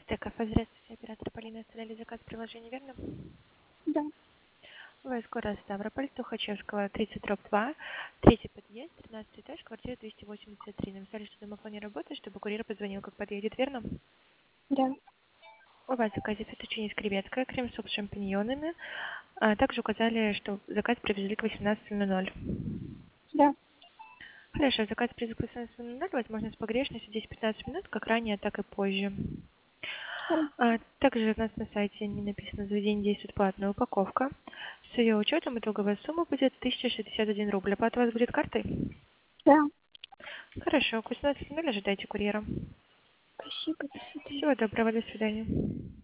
Кафе, здравствуйте, оператор Полина, оставляли заказ приложения, верно? Да, У вас город Ставрополь, Тухачевского, 30/2, третий подъезд, 13 этаж, квартира 283. Написали, что домофон не работает, чтобы курьер позвонил, как подъедет, верно? да, У вас в заказе фетучини с креветкой, крем-суп с шампиньонами. Также указали, что заказ привезли к 18:00. да. Хорошо, заказ привезли к 18:00, возможно, с погрешностью 10-15 минут, как ранее, так и позже. Хорошо. Также у нас на сайте не написано, заведение действует платная упаковка. С ее учетом итоговая сумма будет 1061 рубль. Оплата у вас будет картой? Да, Хорошо, к 18:00 ожидайте курьера. спасибо, до свидания. Всего доброго, до свидания.